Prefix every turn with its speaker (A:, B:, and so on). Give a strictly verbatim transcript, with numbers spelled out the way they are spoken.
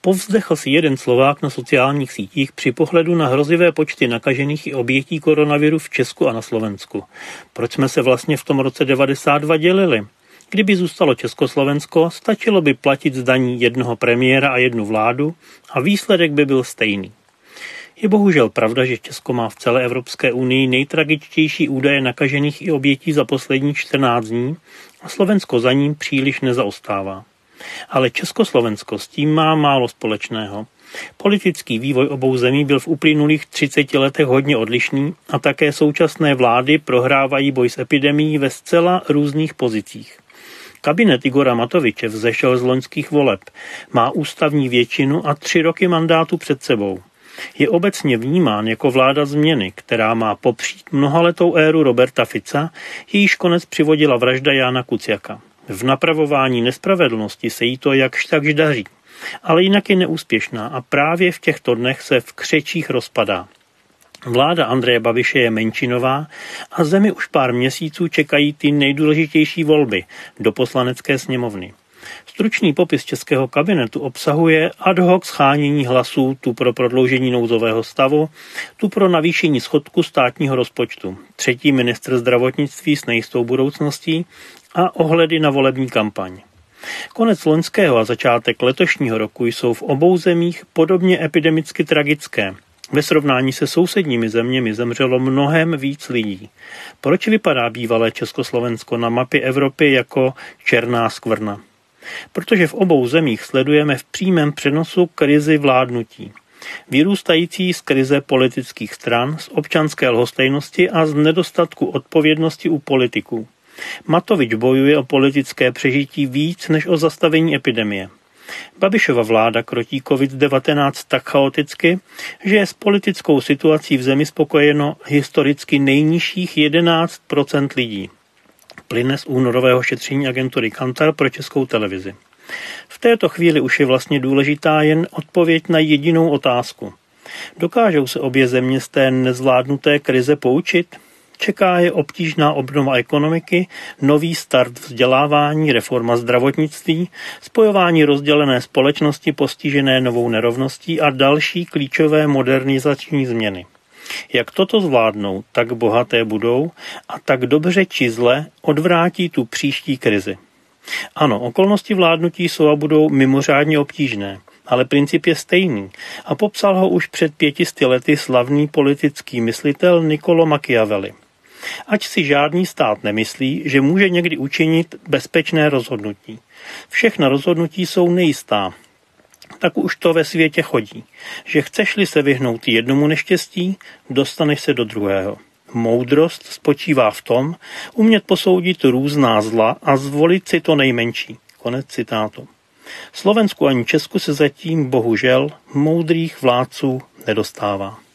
A: Povzdechl si jeden Slovák na sociálních sítích při pohledu na hrozivé počty nakažených i obětí koronaviru v Česku a na Slovensku. Proč jsme se vlastně v tom roce devadesát dva dělili? Kdyby zůstalo Československo, stačilo by platit z daní jednoho premiéra a jednu vládu a výsledek by byl stejný. Je bohužel pravda, že Česko má v celé Evropské unii nejtragičtější údaje nakažených i obětí za poslední čtrnáct dní a Slovensko za ním příliš nezaostává. Ale Československo s tím má málo společného. Politický vývoj obou zemí byl v uplynulých třiceti letech hodně odlišný a také současné vlády prohrávají boj s epidemií ve zcela různých pozicích. Kabinet Igora Matoviče vzešel z loňských voleb, má ústavní většinu a tři roky mandátu před sebou. Je obecně vnímán jako vláda změny, která má popřít mnohaletou éru Roberta Fica, jejíž konec přivodila vražda Jána Kuciaka. V napravování nespravedlnosti se jí to jakž takž daří, ale jinak je neúspěšná a právě v těchto dnech se v křečích rozpadá. Vláda Andreje Babiše je menšinová a zemi už pár měsíců čekají ty nejdůležitější volby do Poslanecké sněmovny. Stručný popis českého kabinetu obsahuje ad hoc shánění hlasů tu pro prodloužení nouzového stavu, tu pro navýšení schodku státního rozpočtu, třetí ministr zdravotnictví s nejistou budoucností a ohledy na volební kampaň. Konec loňského a začátek letošního roku jsou v obou zemích podobně epidemicky tragické. Ve srovnání se sousedními zeměmi zemřelo mnohem víc lidí. Proč vypadá bývalé Československo na mapě Evropy jako černá skvrna? Protože v obou zemích sledujeme v přímém přenosu krizi vládnutí. Vyrůstající z krize politických stran, z občanské lhostejnosti a z nedostatku odpovědnosti u politiků. Matovič bojuje o politické přežití víc než o zastavení epidemie. Babišova vláda krotí covid devatenáct tak chaoticky, že je s politickou situací v zemi spokojeno historicky nejnižších jedenáct procent lidí. Plyne z únorového šetření agentury Kantar pro Českou televizi. V této chvíli už je vlastně důležitá jen odpověď na jedinou otázku. Dokážou se obě země z té nezvládnuté krize poučit? Čeká je obtížná obnova ekonomiky, nový start vzdělávání, reforma zdravotnictví, spojování rozdělené společnosti postižené novou nerovností a další klíčové modernizační změny. Jak toto zvládnou, tak bohaté budou a tak dobře či zle odvrátí tu příští krizi. Ano, okolnosti vládnutí jsou a budou mimořádně obtížné, ale princip je stejný a popsal ho už před pětisty lety slavný politický myslitel Niccolo Machiavelli. Ať si žádný stát nemyslí, že může někdy učinit bezpečné rozhodnutí. Všechna rozhodnutí jsou nejistá. Tak už to ve světě chodí, že chceš-li se vyhnout jednomu neštěstí, dostaneš se do druhého. Moudrost spočívá v tom, umět posoudit různá zla a zvolit si to nejmenší. Konec citátu. Slovensku ani Česku se zatím bohužel moudrých vládců nedostává.